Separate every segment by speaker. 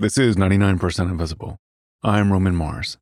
Speaker 1: This is 99% Invisible. I'm Roman Mars.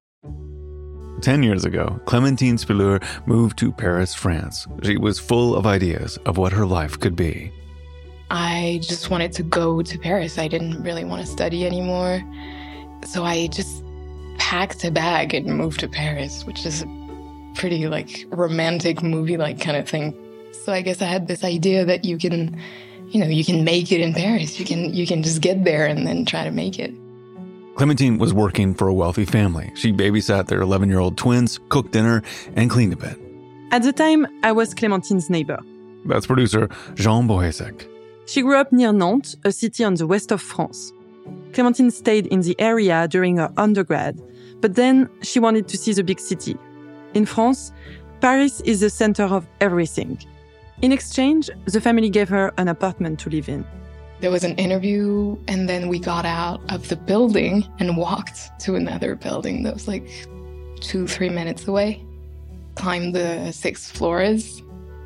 Speaker 1: 10 years ago, Clémentine Spileur moved to Paris, France. She was full of ideas of what her life could be.
Speaker 2: I just wanted to go to Paris. I didn't really want to study anymore. So I just packed a bag and moved to Paris, which is a pretty romantic movie-like kind of thing. So I guess I had this idea that you can make it in Paris. You can just get there and then try to make it.
Speaker 1: Clémentine was working for a wealthy family. She babysat their 11-year-old twins, cooked dinner, and cleaned a bit.
Speaker 3: At the time, I was Clémentine's neighbor.
Speaker 1: That's producer Jean Bohesek.
Speaker 3: She grew up near Nantes, a city on the west of France. Clémentine stayed in the area during her undergrad, but then she wanted to see the big city. In France, Paris is the center of everything. In exchange, the family gave her an apartment to live in.
Speaker 2: There was an interview, and then we got out of the building and walked to another building that was 2-3 minutes away. Climbed the 6 floors.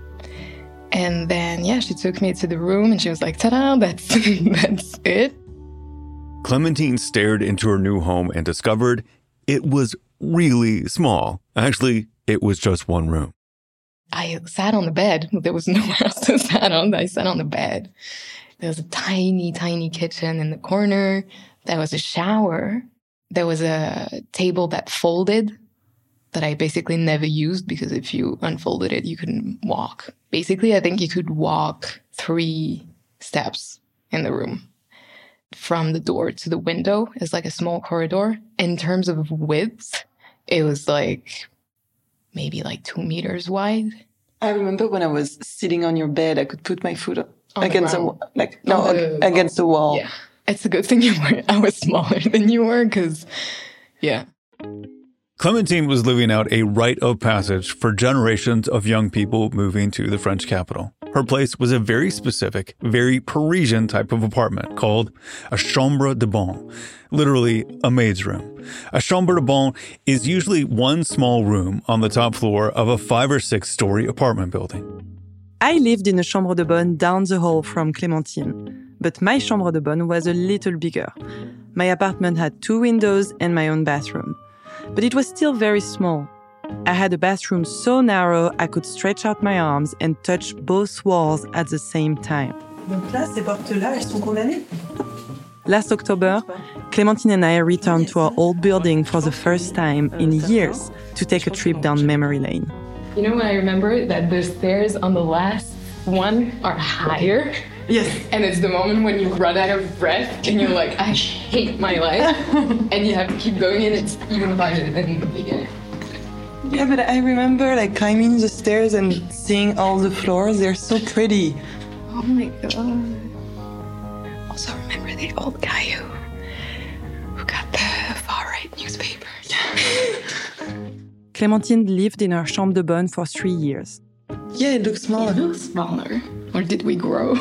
Speaker 2: And then, she took me to the room and she was like, ta-da, that's it.
Speaker 1: Clémentine stared into her new home and discovered it was really small. Actually, it was just one room.
Speaker 2: I sat on the bed. There was nowhere else to sit on. I sat on the bed. There was a tiny, tiny kitchen in the corner. There was a shower. There was a table that folded that I basically never used because if you unfolded it, you couldn't walk. Basically, I think you could walk 3 steps in the room. From the door to the window is a small corridor. In terms of width, it was maybe 2 meters wide.
Speaker 4: I remember when I was sitting on your bed, I could put my foot against the wall.
Speaker 2: Yeah, it's a good thing I was smaller than you were because,
Speaker 1: Clémentine was living out a rite of passage for generations of young people moving to the French capital. Her place was a very specific, very Parisian type of apartment called a chambre de bonne, literally a maid's room. A chambre de bonne is usually one small room on the top floor of a 5 or 6 story apartment building.
Speaker 3: I lived in a chambre de bonne down the hall from Clémentine, but my chambre de bonne was a little bigger. My apartment had 2 windows and my own bathroom, but it was still very small. I had a bathroom so narrow I could stretch out my arms and touch both walls at the same time.
Speaker 4: Donc là, ces portes-là, elles sont condamnées?
Speaker 3: Last October, Clémentine and I returned to our old building for the first time in years to take a trip down memory lane.
Speaker 2: You know what I remember? That the stairs on the last one are higher.
Speaker 4: Yes.
Speaker 2: And it's the moment when you run out of breath and you're like, I hate my life. And you have to keep going and it's even harder than the beginning.
Speaker 4: Yeah, but I remember climbing the stairs and seeing all the floors. They're so pretty.
Speaker 2: Oh my God. Also remember the old guy who got the far-right newspaper.
Speaker 3: Clémentine lived in her chambre de bonne for 3 years.
Speaker 4: Yeah, it looks smaller.
Speaker 2: It looks smaller. Or did we grow?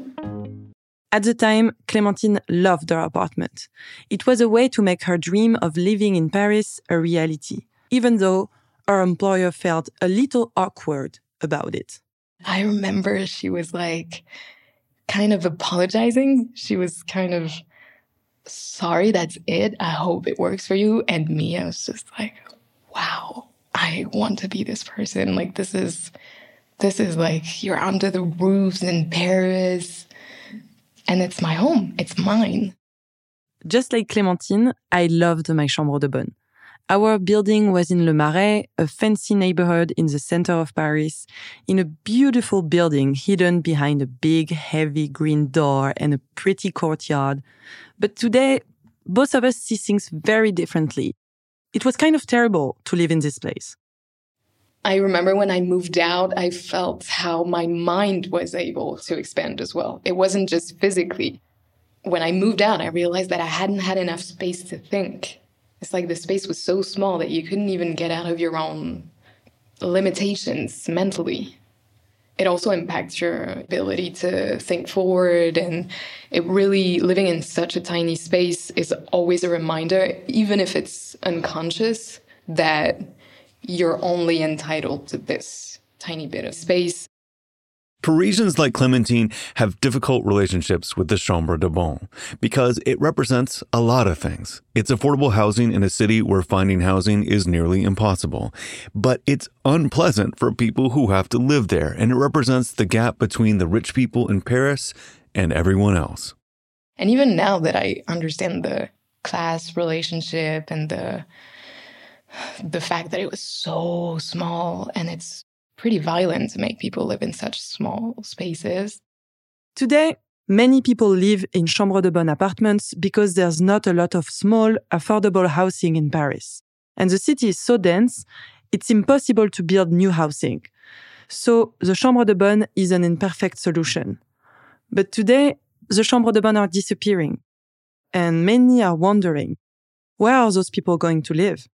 Speaker 3: At the time, Clémentine loved her apartment. It was a way to make her dream of living in Paris a reality, even though her employer felt a little awkward about it.
Speaker 2: I remember she was kind of apologizing. She was kind of, sorry, that's it. I hope it works for you. And me, I was just wow, I want to be this person. This is you're under the roofs in Paris. And it's my home. It's mine.
Speaker 3: Just like Clémentine, I loved my chambre de bonne. Our building was in Le Marais, a fancy neighborhood in the center of Paris, in a beautiful building hidden behind a big, heavy green door and a pretty courtyard. But today, both of us see things very differently. It was kind of terrible to live in this place.
Speaker 2: I remember when I moved out, I felt how my mind was able to expand as well. It wasn't just physically. When I moved out, I realized that I hadn't had enough space to think. It's the space was so small that you couldn't even get out of your own limitations mentally. It also impacts your ability to think forward, and it really, living in such a tiny space is always a reminder, even if it's unconscious, that you're only entitled to this tiny bit of space.
Speaker 1: Parisians like Clémentine have difficult relationships with the Chambre de Bonne because it represents a lot of things. It's affordable housing in a city where finding housing is nearly impossible. But it's unpleasant for people who have to live there, and it represents the gap between the rich people in Paris and everyone else.
Speaker 2: And even now that I understand the class relationship and the fact that it was so small and it's pretty violent to make people live in such small spaces.
Speaker 3: Today, many people live in Chambre de Bonne apartments because there's not a lot of small, affordable housing in Paris. And the city is so dense, it's impossible to build new housing. So the Chambre de Bonne is an imperfect solution. But today, the Chambre de Bonne are disappearing. And many are wondering, where are those people going to live?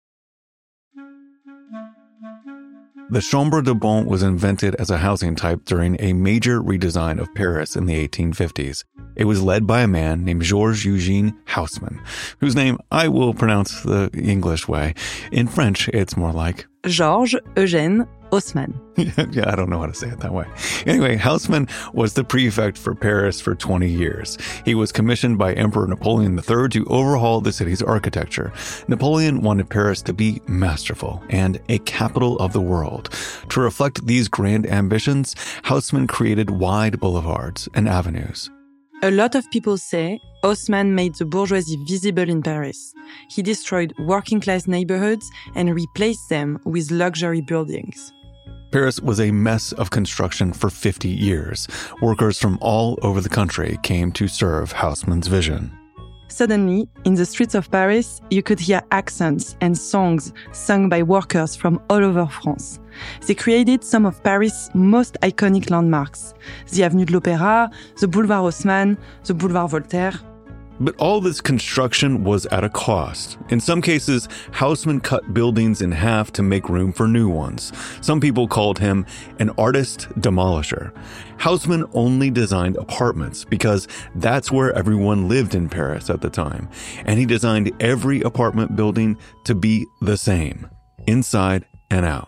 Speaker 1: The Chambre de Bonne was invented as a housing type during a major redesign of Paris in the 1850s. It was led by a man named Georges Eugène Haussmann, whose name I will pronounce the English way. In French, it's more like
Speaker 3: Georges Eugène Haussmann.
Speaker 1: Yeah, I don't know how to say it that way. Anyway, Haussmann was the prefect for Paris for 20 years. He was commissioned by Emperor Napoleon III to overhaul the city's architecture. Napoleon wanted Paris to be masterful and a capital of the world. To reflect these grand ambitions, Haussmann created wide boulevards and avenues.
Speaker 3: A lot of people say Haussmann made the bourgeoisie visible in Paris. He destroyed working-class neighborhoods and replaced them with luxury buildings.
Speaker 1: Paris was a mess of construction for 50 years. Workers from all over the country came to serve Haussmann's vision.
Speaker 3: Suddenly, in the streets of Paris, you could hear accents and songs sung by workers from all over France. They created some of Paris' most iconic landmarks: the Avenue de l'Opéra, the Boulevard Haussmann, the Boulevard Voltaire.
Speaker 1: But all this construction was at a cost. In some cases, Haussmann cut buildings in half to make room for new ones. Some people called him an artist demolisher. Haussmann only designed apartments because that's where everyone lived in Paris at the time. And he designed every apartment building to be the same, inside and out.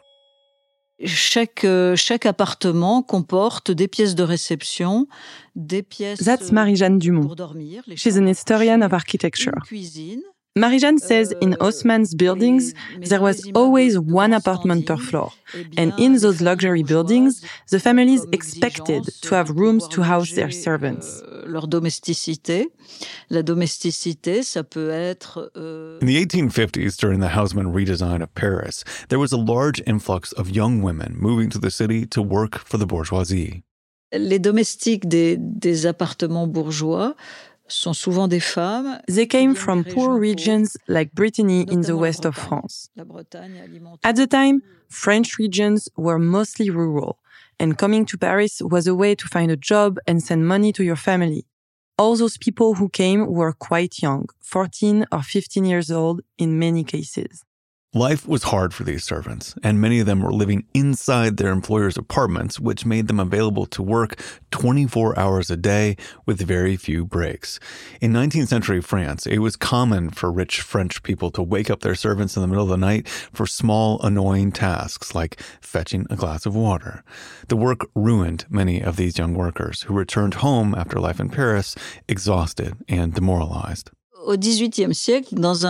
Speaker 5: Chaque appartement comporte des pièces de réception, des pièces
Speaker 3: That's Marie-Jeanne Dumont.
Speaker 5: pour dormir.
Speaker 3: She's an historian of architecture. Marie-Jeanne says in Haussmann's buildings, there was always one apartment per floor. And in those luxury buildings, the families expected to have rooms to house their servants.
Speaker 5: Leur domesticité. La domesticité, ça peut être...
Speaker 1: In the 1850s, during the Haussmann redesign of Paris, there was a large influx of young women moving to the city to work for the bourgeoisie.
Speaker 5: Les domestiques des appartements bourgeois sont souvent des femmes.
Speaker 3: They came from poor regions like Brittany in the west of France. At the time, French regions were mostly rural, and coming to Paris was a way to find a job and send money to your family. All those people who came were quite young, 14 or 15 years old in many cases.
Speaker 1: Life was hard for these servants, and many of them were living inside their employers' apartments, which made them available to work 24 hours a day with very few breaks. In 19th century France, it was common for rich French people to wake up their servants in the middle of the night for small, annoying tasks like fetching a glass of water. The work ruined many of these young workers who returned home after life in Paris exhausted and demoralized.
Speaker 5: Au XVIIIe siècle, dans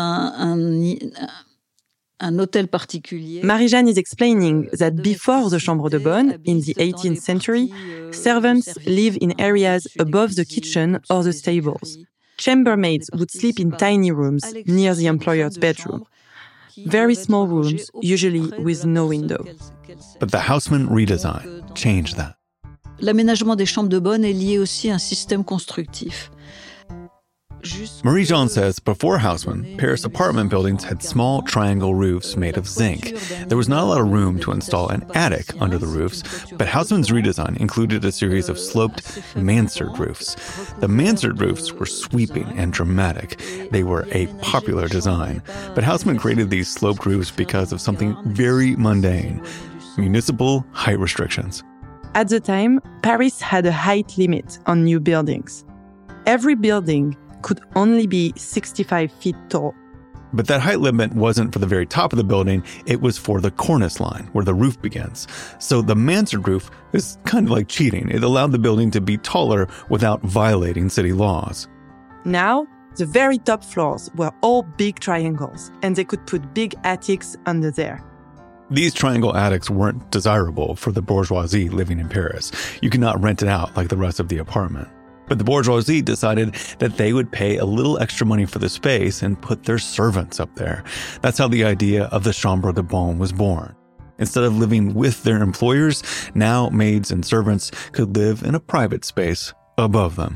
Speaker 5: un hôtel particulier.
Speaker 3: Marie-Jeanne is explaining that before the Chambre de Bonne, in the 18th century, servants live in areas above the kitchen or the stables. Chambermaids would sleep in tiny rooms near the employer's bedroom. Very small rooms, usually with no window.
Speaker 1: But the Haussmann redesign changed that.
Speaker 5: L'aménagement des chambres de bonne est lié aussi à un système constructif.
Speaker 1: Marie-Jeanne says before Haussmann, Paris apartment buildings had small triangle roofs made of zinc. There was not a lot of room to install an attic under the roofs, but Haussmann's redesign included a series of sloped mansard roofs. The mansard roofs were sweeping and dramatic. They were a popular design, but Haussmann created these sloped roofs because of something very mundane: municipal height restrictions.
Speaker 3: At the time, Paris had a height limit on new buildings. Every building could only be 65 feet tall.
Speaker 1: But that height limit wasn't for the very top of the building, it was for the cornice line, where the roof begins. So the mansard roof is kind of like cheating. It allowed the building to be taller without violating city laws.
Speaker 3: Now, the very top floors were all big triangles, and they could put big attics under there.
Speaker 1: These triangle attics weren't desirable for the bourgeoisie living in Paris. You could not rent it out like the rest of the apartment. But the bourgeoisie decided that they would pay a little extra money for the space and put their servants up there. That's how the idea of the Chambre de Bonne was born. Instead of living with their employers, now maids and servants could live in a private space above them.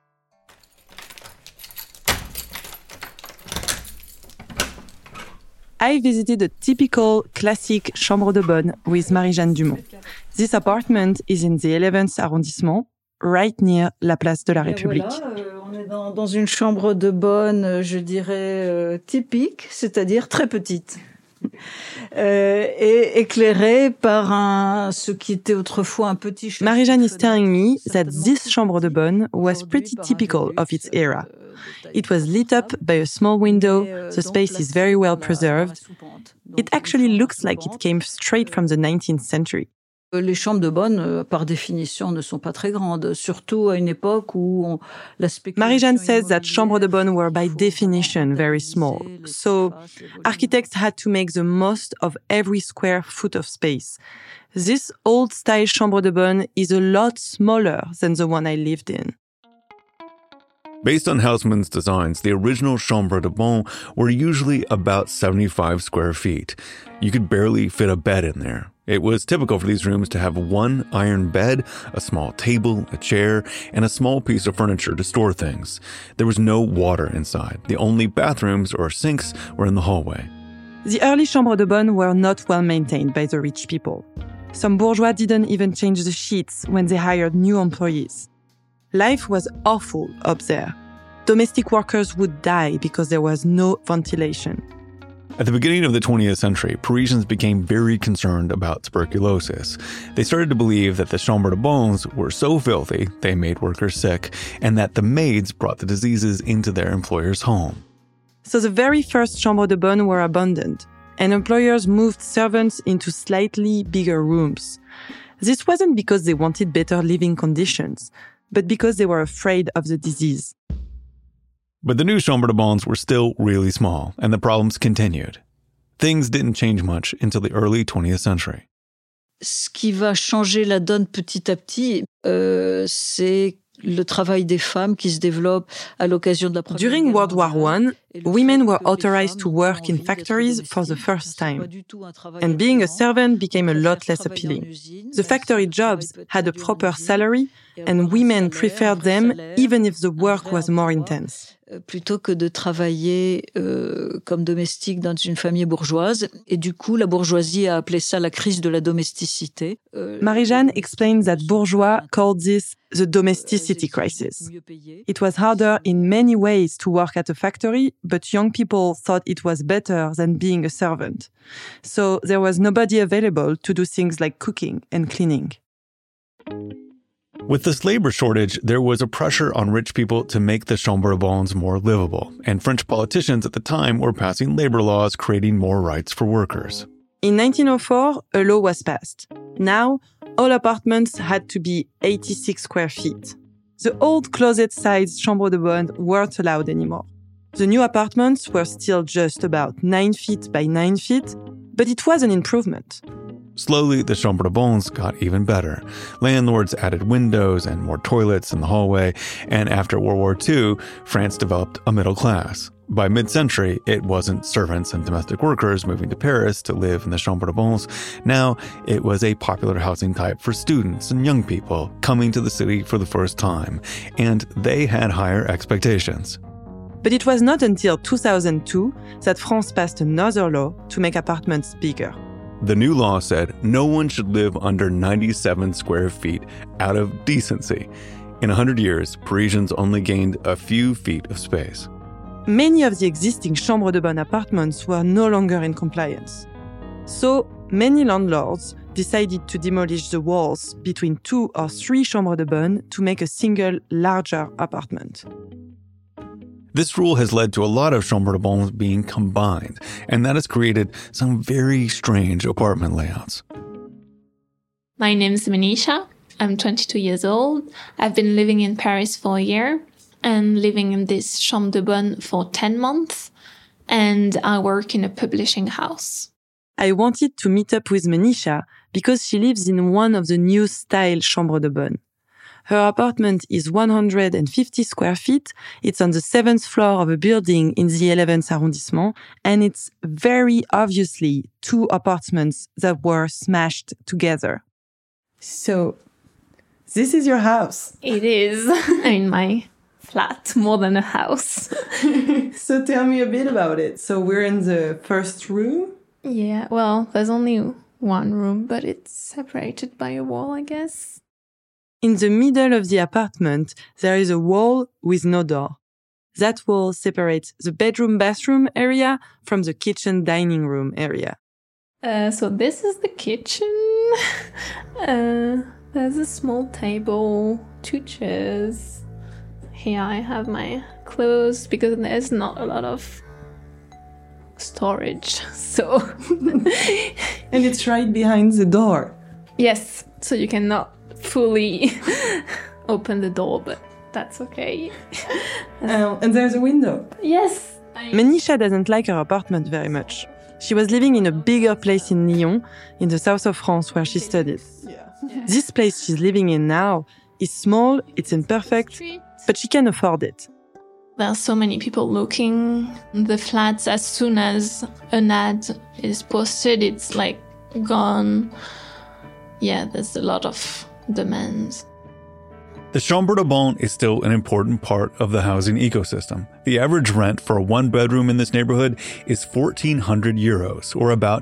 Speaker 3: I visited a typical classic chambre de bonne with Marie-Jeanne Dumont. This apartment is in the 11th arrondissement, right near la Place de la République.
Speaker 5: Voilà, on est dans une chambre de bonne, je dirais, typique, c'est-à-dire très petite. Et éclairée par ce qui était autrefois un petit...
Speaker 3: Marie-Jeanne is telling me that this chambre de bonne was pretty typical of its era. It was lit up by a small window, the space is very well preserved. It actually looks like it came straight from the 19th century.
Speaker 5: Les chambres de bonne, par définition, ne sont pas très grandes, surtout à une époque où la spéculation...
Speaker 3: Marie-Jeanne says that chambres de bonne were by definition very small. So architects had to make the most of every square foot of space. This old-style chambre de bonne is a lot smaller than the one I lived in.
Speaker 1: Based on Haussmann's designs, the original Chambre de Bonne were usually about 75 square feet. You could barely fit a bed in there. It was typical for these rooms to have one iron bed, a small table, a chair, and a small piece of furniture to store things. There was no water inside. The only bathrooms or sinks were in the hallway.
Speaker 3: The early Chambre de Bonne were not well maintained by the rich people. Some bourgeois didn't even change the sheets when they hired new employees. Life was awful up there. Domestic workers would die because there was no ventilation.
Speaker 1: At the beginning of the 20th century, Parisians became very concerned about tuberculosis. They started to believe that the Chambre de Bonnes were so filthy they made workers sick, and that the maids brought the diseases into their employers' home.
Speaker 3: So the very first Chambre de Bonne were abandoned, and employers moved servants into slightly bigger rooms. This wasn't because they wanted better living conditions, but because they were afraid of the disease.
Speaker 1: But the new Chambre de Bonnes were still really small, and the problems continued. Things didn't change much until the early 20th century.
Speaker 5: Ce qui va changer la donne petit à petit, c'est le travail des femmes qui se développe à l'occasion de la Première
Speaker 3: During
Speaker 5: Guerre
Speaker 3: World War
Speaker 5: mondiale.
Speaker 3: I, women were authorized to work in factories for the first time, and being a servant became a lot less appealing. The factory jobs had a proper salary, and women preferred them even if the work was more intense.
Speaker 5: Plutôt que de travailler comme domestique dans une famille bourgeoise. Et du coup, la bourgeoisie a appelé ça la crise de la domesticité.
Speaker 3: Marie-Jeanne explains that bourgeois called this the domesticity crisis. It was harder in many ways to work at a factory, but young people thought it was better than being a servant. So there was nobody available to do things like cooking and cleaning.
Speaker 1: With this labor shortage, there was a pressure on rich people to make the Chambre de Bonnes more livable, and French politicians at the time were passing labor laws creating more rights for workers.
Speaker 3: In 1904, a law was passed. Now, all apartments had to be 86 square feet. The old closet-sized Chambre de Bonne weren't allowed anymore. The new apartments were still just about 9 feet by 9 feet, but it was an improvement.
Speaker 1: Slowly, the Chambre de Bonnes got even better. Landlords added windows and more toilets in the hallway, and after World War II, France developed a middle class. By mid-century, it wasn't servants and domestic workers moving to Paris to live in the Chambre de Bonnes. Now, it was a popular housing type for students and young people coming to the city for the first time, and they had higher expectations.
Speaker 3: But it was not until 2002 that France passed another law to make apartments bigger.
Speaker 1: The new law said no one should live under 97 square feet out of decency. In 100 years, Parisians only gained a few feet of space.
Speaker 3: Many of the existing Chambre de Bonne apartments were no longer in compliance. So many landlords decided to demolish the walls between 2 or 3 Chambres de Bonne to make a single, larger apartment.
Speaker 1: This rule has led to a lot of chambres de bonnes being combined, and that has created some very strange apartment layouts.
Speaker 6: My name is Manisha. I'm 22 years old. I've been living in Paris for a year and living in this chambre de bonne for 10 months. And I work in a publishing house.
Speaker 3: I wanted to meet up with Manisha because she lives in one of the new style chambres de bonne. Her apartment is 150 square feet. It's on the 7th floor of a building in the 11th arrondissement. And it's very obviously two apartments that were smashed together.
Speaker 7: So, this is your house?
Speaker 6: It is. In my flat, more than a house.
Speaker 7: So tell me a bit about it. So we're in the first room?
Speaker 6: Yeah, well, there's only one room, but it's separated by a wall, I guess.
Speaker 3: In the middle of the apartment, there is a wall with no door. That wall separates the bedroom-bathroom area from the kitchen-dining room area.
Speaker 6: So this is the kitchen. There's a small table, 2 chairs. Here I have my clothes because there's not a lot of storage. So
Speaker 7: And it's right behind the door.
Speaker 6: yes, so you cannot fully open the door, but that's okay.
Speaker 7: And there's a window.
Speaker 6: Yes.
Speaker 3: Manisha doesn't like her apartment very much. She was living in a bigger place in Lyon, in the south of France, where she studied. This place she's living in now is small, it's imperfect, but she can afford it.
Speaker 6: There are so many people looking the flats. As soon as an ad is posted, it's like gone. Yeah, there's a lot of demands.
Speaker 1: The chambre de bonne is still an important part of the housing ecosystem. The average rent for a one-bedroom in this neighborhood is 1,400 euros, or about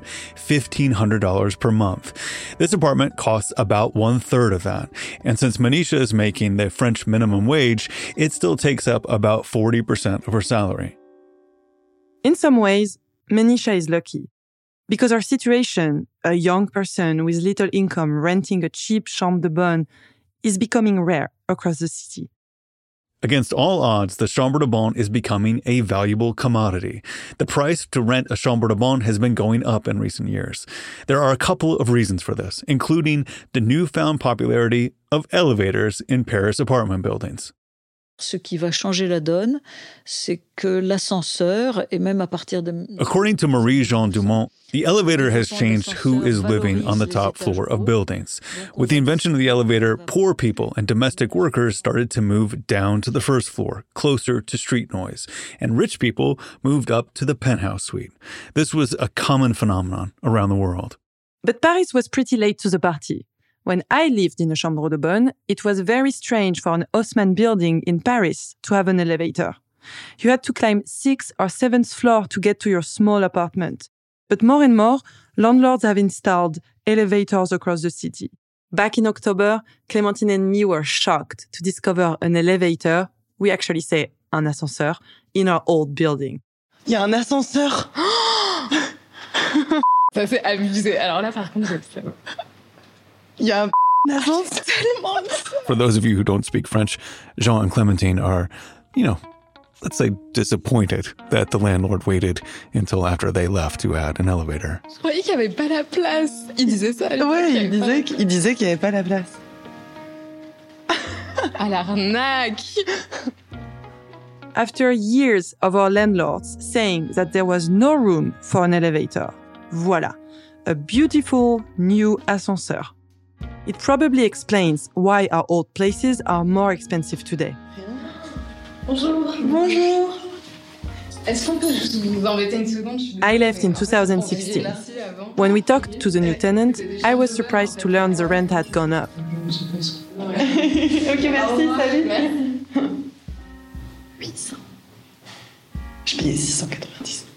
Speaker 1: $1,500 per month. This apartment costs about 1/3 of that. And since Manisha is making the French minimum wage, it still takes up about 40% of her salary.
Speaker 3: In some ways, Manisha is lucky. Because her situation, a young person with little income renting a cheap chambre de bonne, is becoming rare across the city.
Speaker 1: Against all odds, the chambre de bonne is becoming a valuable commodity. The price to rent a chambre de bonne has been going up in recent years. There are a couple of reasons for this, including the newfound popularity of elevators in Paris apartment buildings.
Speaker 5: Ce qui va changer la donne, c'est que l'ascenseur, et même à partir de...
Speaker 1: According to Marie-Jeanne Dumont, the elevator has changed who is living on the top floor of buildings. With the invention of the elevator, poor people and domestic workers started to move down to the first floor, closer to street noise, and rich people moved up to the penthouse suite. This was a common phenomenon around the world.
Speaker 3: But Paris was pretty late to the party. When I lived in a chambre de bonne, it was very strange for an Haussmann building in Paris to have an elevator. You had to climb 6th or 7th floor to get to your small apartment. But more and more, landlords have installed elevators across the city. Back in October, Clémentine and me were shocked to discover an elevator, we actually say un ascenseur, in our old building.
Speaker 7: Il y a un ascenseur.
Speaker 2: Ça c'est abusé. Alors là, par contre, je le
Speaker 7: Il y a un ascenseur. Tellement.
Speaker 1: For those of you who don't speak French, Jean and Clémentine are, let's say disappointed that the landlord waited until after they left to add an elevator.
Speaker 2: Je croyais qu'il n'y avait pas la place. Il disait ça.
Speaker 7: Ouais, il disait qu'il n'y avait pas la place.
Speaker 2: À l'arnaque.
Speaker 3: After years of our landlords saying that there was no room for an elevator, voilà, a beautiful new ascenseur. It probably explains why our old places are more expensive today.
Speaker 2: Bonjour. Bonjour. Est-ce qu'on peut juste vous embêter une seconde?
Speaker 3: I left in 2016. When we talked to the new tenant, I was surprised to learn the rent had gone up.
Speaker 7: Ok, merci, salut.
Speaker 2: 800.
Speaker 7: Je payais 690.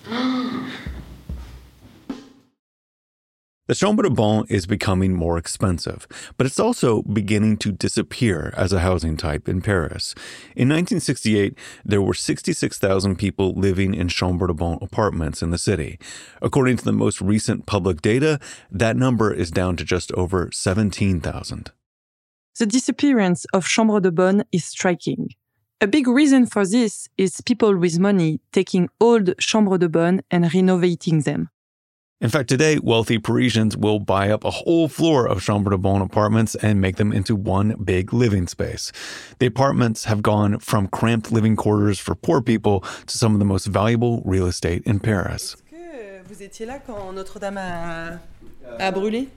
Speaker 1: The chambre de bonne is becoming more expensive, but it's also beginning to disappear as a housing type in Paris. In 1968, there were 66,000 people living in chambre de bonne apartments in the city. According to the most recent public data, that number is down to just over 17,000.
Speaker 3: The disappearance of chambre de bonne is striking. A big reason for this is people with money taking old chambres de bonne and renovating them.
Speaker 1: In fact, today, wealthy Parisians will buy up a whole floor of chambre de bonne apartments and make them into one big living space. The apartments have gone from cramped living quarters for poor people to some of the most valuable real estate in Paris.
Speaker 7: Est-ce que vous étiez là quand Notre-Dame a brûlé?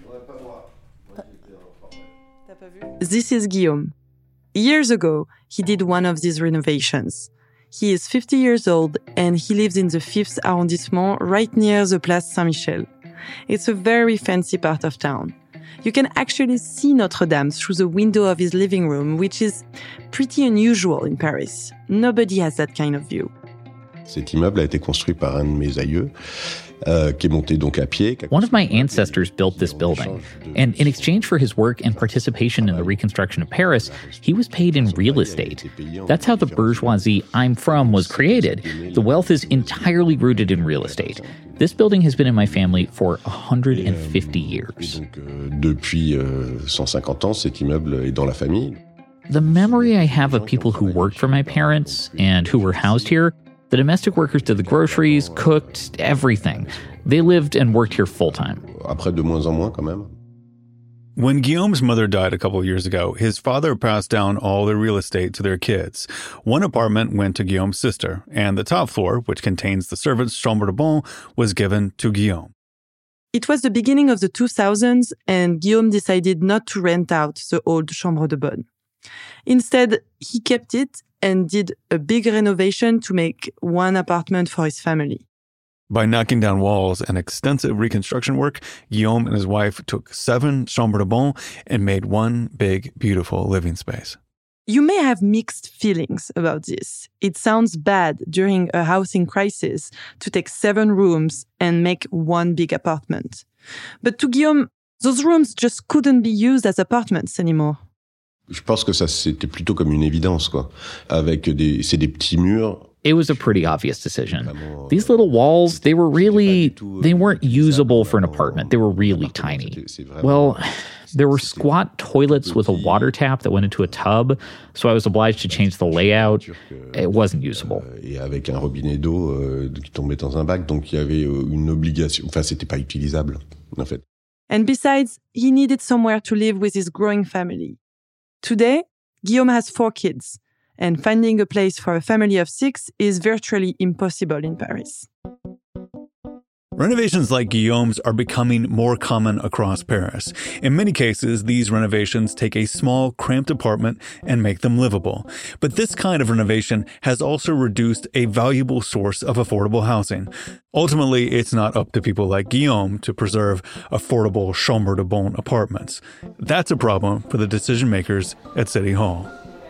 Speaker 7: T'as pas vu?
Speaker 3: This is Guillaume. Years ago, he did one of these renovations. He is 50 years old and he lives in the 5th arrondissement right near the Place Saint-Michel. It's a very fancy part of town. You can actually see Notre Dame through the window of his living room, which is pretty unusual in Paris. Nobody has that kind of view.
Speaker 8: Cet immeuble a été construit par un de mes aïeux, qui est monté donc à pied.
Speaker 9: One of my ancestors built this building, and in exchange for his work and participation in the reconstruction of Paris, he was paid in real estate. That's how the bourgeoisie I'm from was created. The wealth is entirely rooted in real estate. This building has been in my family for 150 years.
Speaker 8: Donc, depuis 150 ans, cet immeuble est dans la famille.
Speaker 9: The memory I have of people who worked for my parents and who were housed here, the domestic workers did the groceries, cooked, everything. They lived and worked here full-time.
Speaker 8: Après, de moins en moins quand même.
Speaker 1: When Guillaume's mother died a couple of years ago, his father passed down all the real estate to their kids. One apartment went to Guillaume's sister, and the top floor, which contains the servants' chambre de bonne, was given to Guillaume.
Speaker 3: It was the beginning of the 2000s, and Guillaume decided not to rent out the old chambre de bonne. Instead, he kept it and did a big renovation to make one apartment for his family.
Speaker 1: By knocking down walls and extensive reconstruction work, Guillaume and his wife took 7 chambres de bonne and made one big, beautiful living space.
Speaker 3: You may have mixed feelings about this. It sounds bad during a housing crisis to take 7 rooms and make one big apartment. But to Guillaume, those rooms just couldn't be used as apartments anymore.
Speaker 8: Je pense que ça, c'était plutôt comme une évidence, quoi. C'est des petits murs.
Speaker 9: It was a pretty obvious decision. These little walls, they weren't usable for an apartment. They were really tiny. Well, there were squat toilets with a water tap that went into a tub, so I was obliged to change the layout. It wasn't usable.
Speaker 8: Et avec un robinet d'eau qui tombait dans un bac, donc il y avait une obligation. Enfin, c'était pas utilisable, en fait.
Speaker 3: And besides, he needed somewhere to live with his growing family. Today, Guillaume has 4 kids, and finding a place for a family of 6 is virtually impossible in Paris.
Speaker 1: Renovations like Guillaume's are becoming more common across Paris. In many cases, these renovations take a small, cramped apartment and make them livable. But this kind of renovation has also reduced a valuable source of affordable housing. Ultimately, it's not up to people like Guillaume to preserve affordable chambre de bonne apartments. That's a problem for the decision makers at City Hall.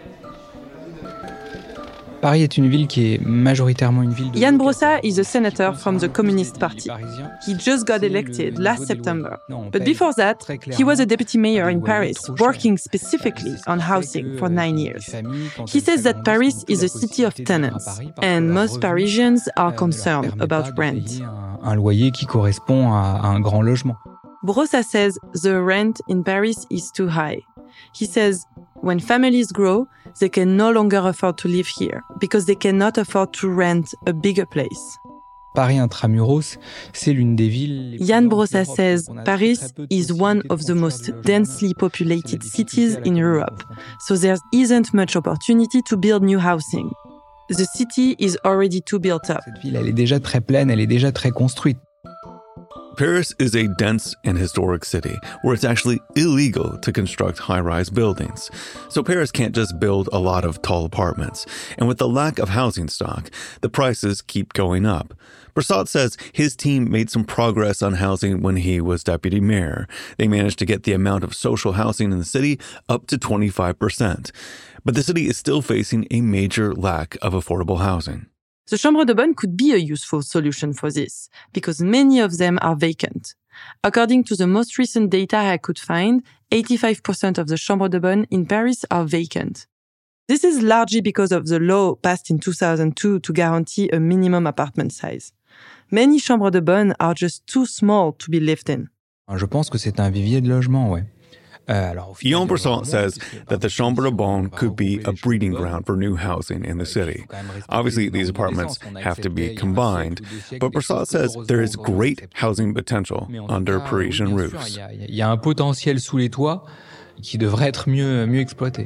Speaker 10: Paris est une ville qui est majoritairement une ville de...
Speaker 3: Yann Brossa is a senator from the Communist Party. He just got elected last September. But before that, he was a deputy mayor in Paris, working specifically on housing for 9 years. He says that Paris is a city of tenants, and most Parisians are concerned about rent.
Speaker 10: Un loyer qui correspond à un grand logement.
Speaker 3: Brossa says the rent in Paris is too high. He says when families grow, they can no longer afford to live here because they cannot afford to rent a bigger place.
Speaker 10: Paris intramuros, c'est l'une des villes...
Speaker 3: Yann Brossa says Paris is one of the most densely populated cities in Europe, so there isn't much opportunity to build new housing. The city is already too built up.
Speaker 10: Cette ville, elle est déjà très pleine, elle est déjà très construite.
Speaker 1: Paris is a dense and historic city where it's actually illegal to construct high-rise buildings. So Paris can't just build a lot of tall apartments. And with the lack of housing stock, the prices keep going up. Brossat says his team made some progress on housing when he was deputy mayor. They managed to get the amount of social housing in the city up to 25%. But the city is still facing a major lack of affordable housing.
Speaker 3: The chambre de bonne could be a useful solution for this, because many of them are vacant. According to the most recent data I could find, 85% of the chambre de bonne in Paris are vacant. This is largely because of the law passed in 2002 to guarantee a minimum apartment size. Many chambres de bonne are just too small to be lived in.
Speaker 10: Je pense que c'est un vivier de logement, ouais.
Speaker 1: Guillaume Brissot says that the Chambre de Bonne could be a breeding ground for new housing in the city. Obviously, these apartments have to be combined, but Brissot says there is great housing potential under Parisian roofs.
Speaker 10: Il y a un potentiel sous les toits qui devrait être mieux exploité.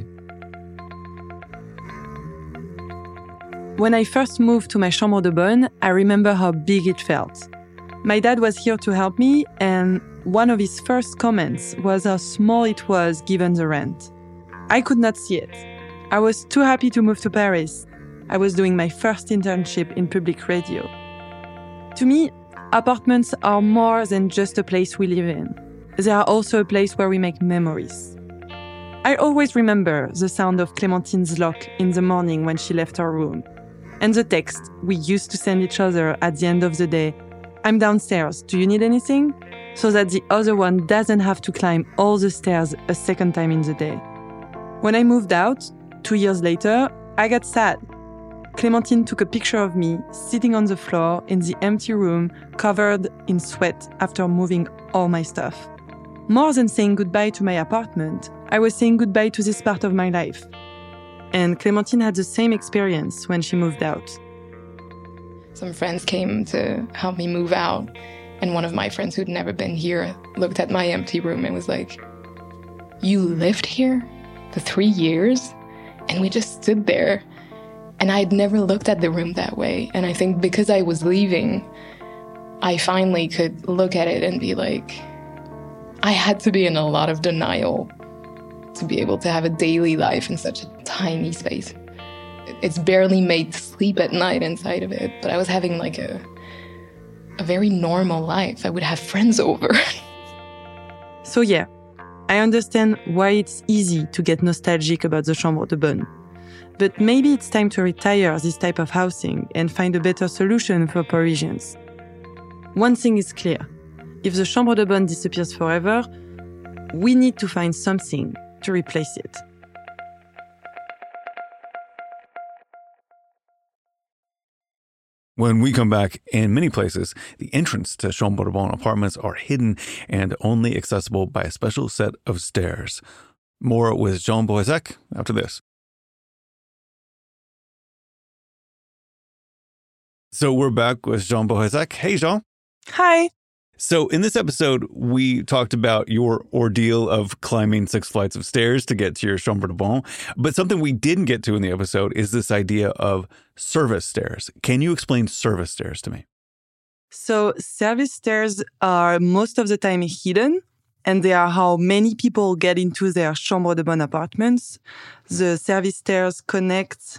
Speaker 3: When I first moved to my Chambre de Bonne, I remember how big it felt. My dad was here to help me, and one of his first comments was how small it was given the rent. I could not see it. I was too happy to move to Paris. I was doing my first internship in public radio. To me, apartments are more than just a place we live in. They are also a place where we make memories. I always remember the sound of Clémentine's lock in the morning when she left her room, and the text we used to send each other at the end of the day. I'm downstairs, do you need anything? So that the other one doesn't have to climb all the stairs a second time in the day. When I moved out, 2 years later, I got sad. Clémentine took a picture of me sitting on the floor in the empty room covered in sweat after moving all my stuff. More than saying goodbye to my apartment, I was saying goodbye to this part of my life. And Clémentine had the same experience when she moved out.
Speaker 2: Some friends came to help me move out, and one of my friends who'd never been here looked at my empty room and was like, "You lived here for 3 years?" And we just stood there, and I'd never looked at the room that way. And I think because I was leaving, I finally could look at it and be like, I had to be in a lot of denial to be able to have a daily life in such a tiny space. It's barely made to sleep at night inside of it, but I was having like a very normal life. I would have friends over.
Speaker 3: So yeah, I understand why it's easy to get nostalgic about the Chambre de Bonne. But maybe it's time to retire this type of housing and find a better solution for Parisians. One thing is clear. If the Chambre de Bonne disappears forever, we need to find something to replace it.
Speaker 1: When we come back, in many places, the entrance to Chambre de Bonne apartments are hidden and only accessible by a special set of stairs. More with Jean Boisec after this. So we're back with Jean Boisec. Hey, Jean.
Speaker 3: Hi.
Speaker 1: So in this episode, we talked about your ordeal of climbing 6 flights of stairs to get to your Chambre de Bonne. But something we didn't get to in the episode is this idea of service stairs. Can you explain service stairs to me?
Speaker 3: So service stairs are most of the time hidden, and they are how many people get into their Chambre de Bonne apartments. The service stairs connect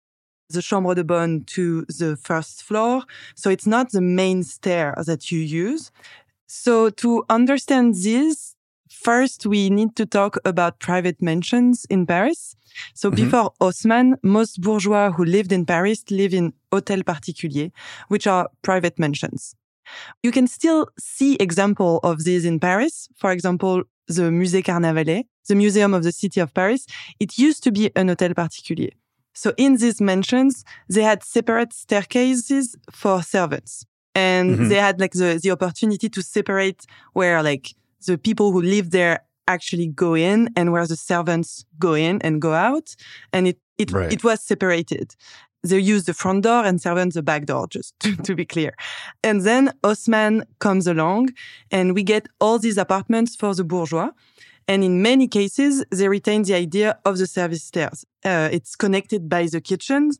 Speaker 3: the Chambre de Bonne to the first floor. So it's not the main stair that you use. So to understand this, first we need to talk about private mansions in Paris. So before Haussmann, most bourgeois who lived in Paris live in hôtels particuliers, which are private mansions. You can still see examples of these in Paris. For example, the Musée Carnavalet, the Museum of the City of Paris, it used to be an hôtel particulier. So in these mansions, they had separate staircases for servants. And they had like the opportunity to separate where like the people who live there actually go in and where the servants go in and go out. And it was separated. They used the front door and servants the back door, just to be clear. And then Haussmann comes along and we get all these apartments for the bourgeois. And in many cases, they retain the idea of the service stairs. It's connected by the kitchens.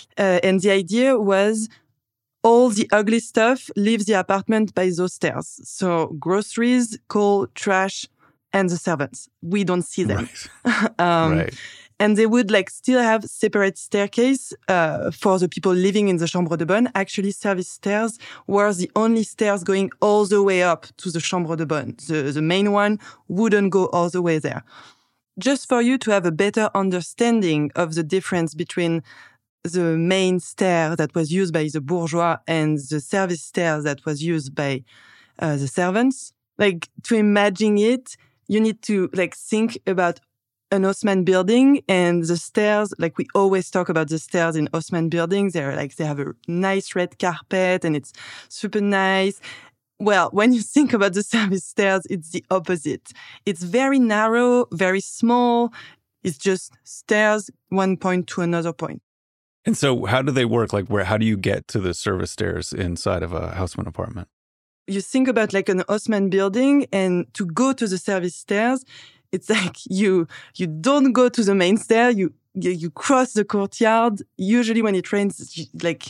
Speaker 3: And the idea was all the ugly stuff leaves the apartment by those stairs. So groceries, coal, trash, and the servants. We don't see them.
Speaker 1: Right.
Speaker 3: And they would like still have separate staircase for the people living in the Chambre de Bonne. Actually, service stairs were the only stairs going all the way up to the Chambre de Bonne. The main one wouldn't go all the way there. Just for you to have a better understanding of the difference between the main stair that was used by the bourgeois and the service stair that was used by the servants, like to imagine it, you need to like think about an Haussmann building and the stairs, like we always talk about the stairs in Haussmann buildings. They're like, they have a nice red carpet and it's super nice.
Speaker 7: Well, when you think about the service stairs, it's the opposite. It's very narrow, very small. It's just stairs, one point to another point.
Speaker 1: And so how do they work? Like, how do you get to the service stairs inside of a Haussmann apartment?
Speaker 7: You think about like an Haussmann building, and to go to the service stairs, it's like you don't go to the main stair. You cross the courtyard. Usually when it rains,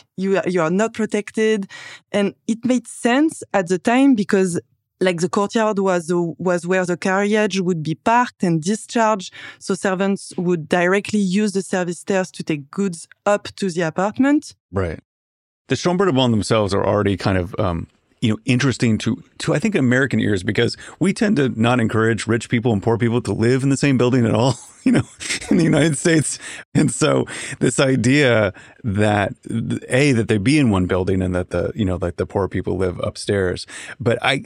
Speaker 7: you are not protected. And it made sense at the time because like the courtyard was where the carriage would be parked and discharged. So servants would directly use the service stairs to take goods up to the apartment.
Speaker 1: Right. The Chambre de Bonne themselves are already kind of, interesting to I think American ears, because we tend to not encourage rich people and poor people to live in the same building at all, in the United States. And so this idea that that they be in one building and that the poor people live upstairs. But I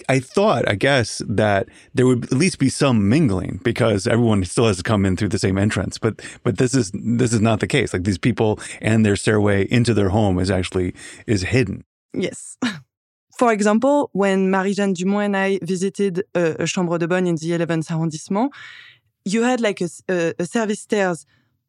Speaker 1: guess that there would at least be some mingling because everyone still has to come in through the same entrance. But this is not the case. Like these people and their stairway into their home is hidden.
Speaker 7: Yes. For example, when Marie-Jeanne Dumont and I visited a Chambre de Bonne in the 11th arrondissement, you had like a service stairs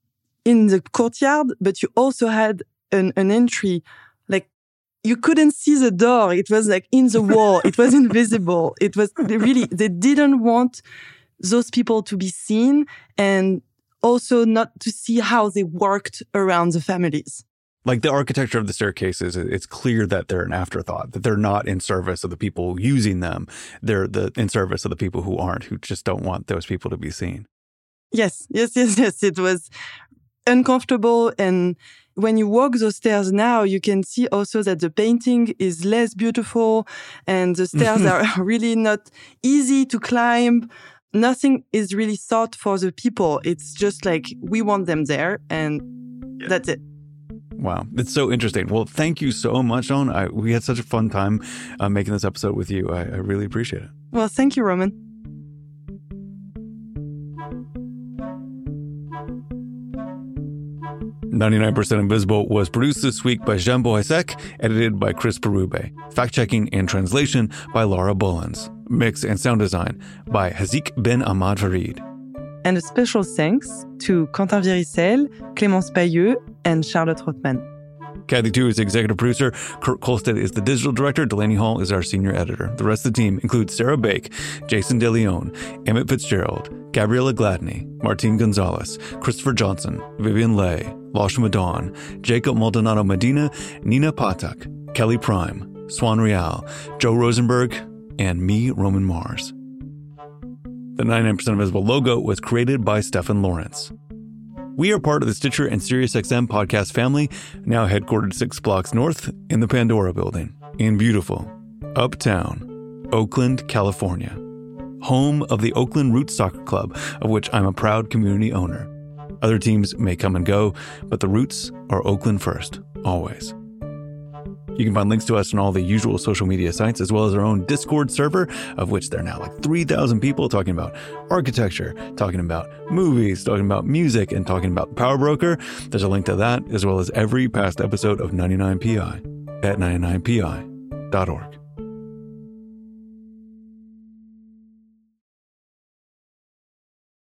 Speaker 7: in the courtyard, but you also had an entry. Like you couldn't see the door. It was like in the wall. It was invisible. It was they didn't want those people to be seen and also not to see how they worked around the families.
Speaker 1: Like the architecture of the staircases, it's clear that they're an afterthought, that they're not in service of the people using them. They're in service of the people who aren't, who just don't want those people to be seen.
Speaker 7: Yes. It was uncomfortable. And when you walk those stairs now, you can see also that the painting is less beautiful and the stairs are really not easy to climb. Nothing is really thought for the people. It's just like, we want them there and that's it.
Speaker 1: Wow. It's so interesting. Well, thank you so much, Jean. We had such a fun time making this episode with you. I really appreciate it.
Speaker 7: Well, thank you, Roman.
Speaker 1: "99% Invisible" was produced this week by Jean Bohesek, edited by Chris Berube, fact-checking and translation by Laura Bullens, mix and sound design by Hazik Ben Ahmad Farid.
Speaker 7: And a special thanks to Quentin Viricel, Clémence Pailleux, and Charlotte Rothman.
Speaker 1: Kathy Tu is the executive producer. Kurt Kolstad is the digital director. Delaney Hall is our senior editor. The rest of the team includes Sarah Bake, Jason DeLeon, Emmett Fitzgerald, Gabriella Gladney, Martine Gonzalez, Christopher Johnson, Vivian Leigh, Lashma Dawn, Jacob Maldonado Medina, Nina Patak, Kelly Prime, Swan Real, Joe Rosenberg, and me, Roman Mars. The 99% Invisible logo was created by Stefan Lawrence. We are part of the Stitcher and SiriusXM podcast family, now headquartered 6 blocks north in the Pandora Building in beautiful, uptown, Oakland, California, home of the Oakland Roots Soccer Club, of which I'm a proud community owner. Other teams may come and go, but the Roots are Oakland first, always. You can find links to us on all the usual social media sites, as well as our own Discord server, of which there are now like 3,000 people talking about architecture, talking about movies, talking about music, and talking about Power Broker. There's a link to that, as well as every past episode of 99PI at 99pi.org.